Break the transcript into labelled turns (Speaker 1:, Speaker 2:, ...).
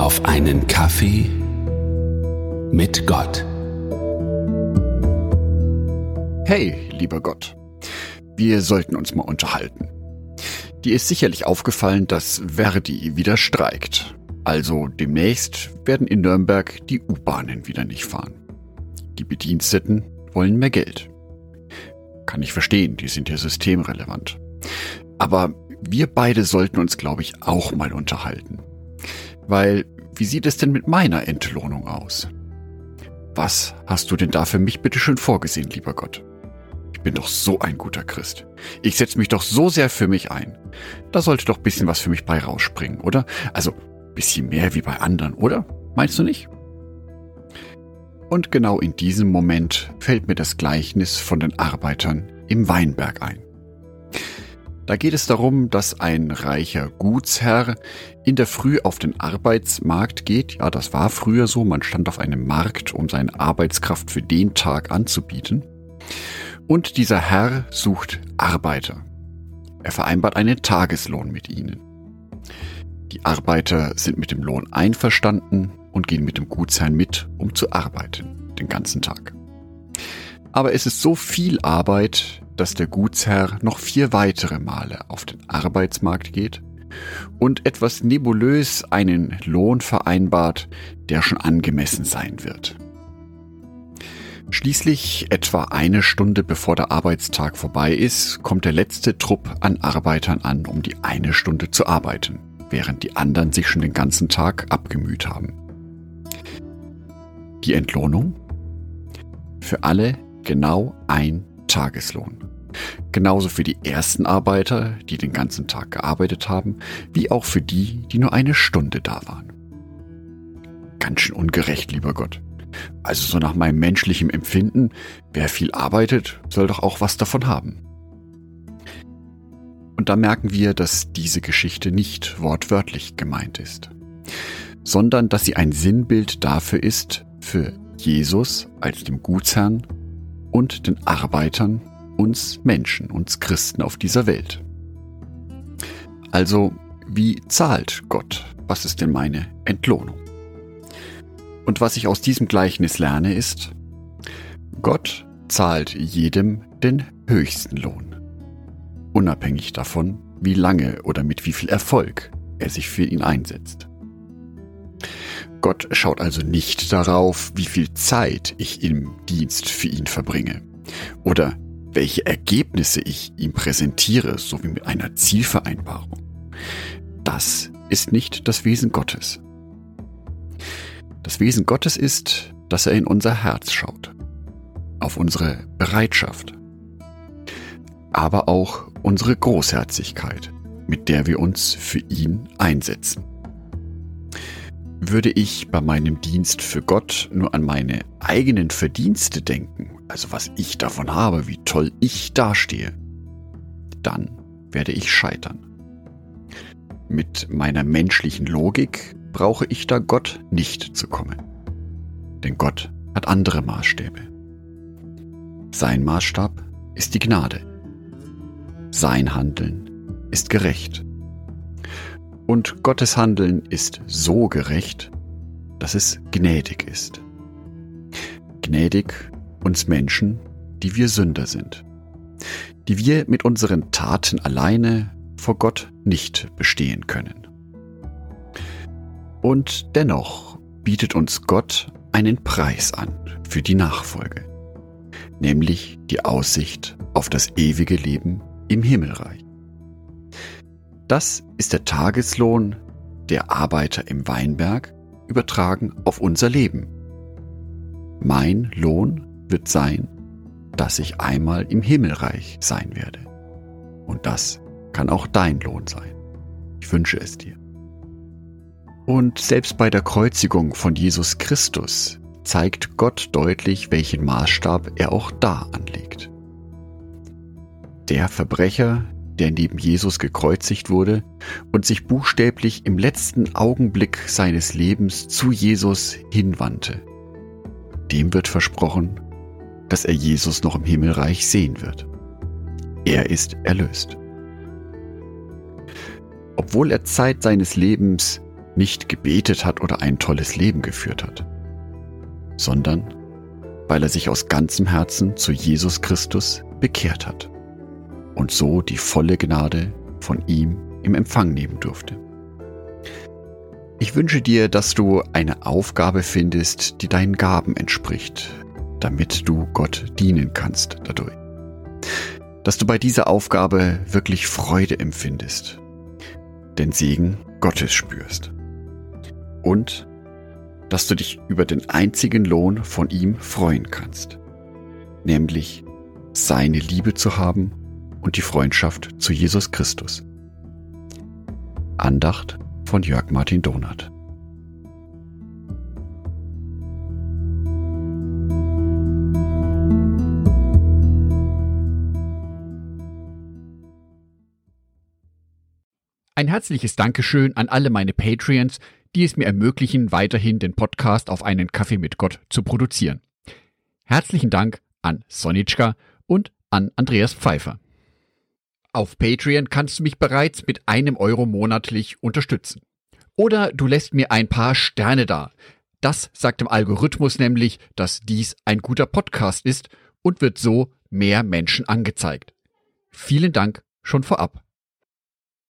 Speaker 1: auf einen Kaffee mit Gott.
Speaker 2: Hey, lieber Gott, wir sollten uns mal unterhalten. Dir ist sicherlich aufgefallen, dass Verdi wieder streikt. Also demnächst werden in Nürnberg die U-Bahnen wieder nicht fahren. Die Bediensteten wollen mehr Geld. Kann ich verstehen, die sind ja systemrelevant. Aber wir beide sollten uns, glaube ich, auch mal unterhalten. Weil, wie sieht es denn mit meiner Entlohnung aus? Was hast du denn da für mich bitte schön vorgesehen, lieber Gott? Ich bin doch so ein guter Christ. Ich setze mich doch so sehr für mich ein. Da sollte doch ein bisschen was für mich bei rausspringen, oder? Also, ein bisschen mehr wie bei anderen, oder? Meinst du nicht? Und genau in diesem Moment fällt mir das Gleichnis von den Arbeitern im Weinberg ein. Da geht es darum, dass ein reicher Gutsherr in der Früh auf den Arbeitsmarkt geht. Ja, das war früher so. Man stand auf einem Markt, um seine Arbeitskraft für den Tag anzubieten. Und dieser Herr sucht Arbeiter. Er vereinbart einen Tageslohn mit ihnen. Die Arbeiter sind mit dem Lohn einverstanden und gehen mit dem Gutsherrn mit, um zu arbeiten, den ganzen Tag. Aber es ist so viel Arbeit, dass der Gutsherr noch 4 weitere Male auf den Arbeitsmarkt geht und etwas nebulös einen Lohn vereinbart, der schon angemessen sein wird. Schließlich, etwa 1 Stunde bevor der Arbeitstag vorbei ist, kommt der letzte Trupp an Arbeitern an, um die 1 Stunde zu arbeiten, während die anderen sich schon den ganzen Tag abgemüht haben. Die Entlohnung? Für alle genau 1 Tageslohn. Genauso für die ersten Arbeiter, die den ganzen Tag gearbeitet haben, wie auch für die, die nur 1 Stunde da waren. Ganz schön ungerecht, lieber Gott. Also so nach meinem menschlichen Empfinden, wer viel arbeitet, soll doch auch was davon haben. Und da merken wir, dass diese Geschichte nicht wortwörtlich gemeint ist, sondern dass sie ein Sinnbild dafür ist, für Jesus als dem Gutsherrn und den Arbeitern, uns Menschen, uns Christen auf dieser Welt. Also, wie zahlt Gott? Was ist denn meine Entlohnung? Und was ich aus diesem Gleichnis lerne ist, Gott zahlt jedem den höchsten Lohn, unabhängig davon, wie lange oder mit wie viel Erfolg er sich für ihn einsetzt. Gott schaut also nicht darauf, wie viel Zeit ich im Dienst für ihn verbringe oder welche Ergebnisse ich ihm präsentiere, so wie mit einer Zielvereinbarung. Das ist nicht das Wesen Gottes. Das Wesen Gottes ist, dass er in unser Herz schaut, auf unsere Bereitschaft, aber auch unsere Großherzigkeit, mit der wir uns für ihn einsetzen. Würde ich bei meinem Dienst für Gott nur an meine eigenen Verdienste denken, also was ich davon habe, wie toll ich dastehe, dann werde ich scheitern. Mit meiner menschlichen Logik brauche ich da Gott nicht zu kommen. Denn Gott hat andere Maßstäbe. Sein Maßstab ist die Gnade. Sein Handeln ist gerecht. Und Gottes Handeln ist so gerecht, dass es gnädig ist. Gnädig uns Menschen, die wir Sünder sind, die wir mit unseren Taten alleine vor Gott nicht bestehen können. Und dennoch bietet uns Gott einen Preis an für die Nachfolge, nämlich die Aussicht auf das ewige Leben im Himmelreich. Das ist der Tageslohn der Arbeiter im Weinberg übertragen auf unser Leben. Mein Lohn wird sein, dass ich einmal im Himmelreich sein werde. Und das kann auch dein Lohn sein. Ich wünsche es dir. Und selbst bei der Kreuzigung von Jesus Christus zeigt Gott deutlich, welchen Maßstab er auch da anlegt. Der Verbrecher, der neben Jesus gekreuzigt wurde und sich buchstäblich im letzten Augenblick seines Lebens zu Jesus hinwandte, dem wird versprochen, dass er Jesus noch im Himmelreich sehen wird. Er ist erlöst. Obwohl er Zeit seines Lebens nicht gebetet hat oder ein tolles Leben geführt hat, sondern weil er sich aus ganzem Herzen zu Jesus Christus bekehrt hat und so die volle Gnade von ihm im Empfang nehmen durfte. Ich wünsche dir, dass du eine Aufgabe findest, die deinen Gaben entspricht, damit du Gott dienen kannst dadurch. Dass du bei dieser Aufgabe wirklich Freude empfindest, den Segen Gottes spürst. Und dass du dich über den einzigen Lohn von ihm freuen kannst, nämlich seine Liebe zu haben und die Freundschaft zu Jesus Christus. Andacht von Jörg Martin Donath.
Speaker 3: Ein herzliches Dankeschön an alle meine Patreons, die es mir ermöglichen, weiterhin den Podcast auf einen Kaffee mit Gott zu produzieren. Herzlichen Dank an Sonitschka und an Andreas Pfeiffer. Auf Patreon kannst du mich bereits mit €1 monatlich unterstützen. Oder du lässt mir ein paar Sterne da. Das sagt dem Algorithmus nämlich, dass dies ein guter Podcast ist und wird so mehr Menschen angezeigt. Vielen Dank schon vorab.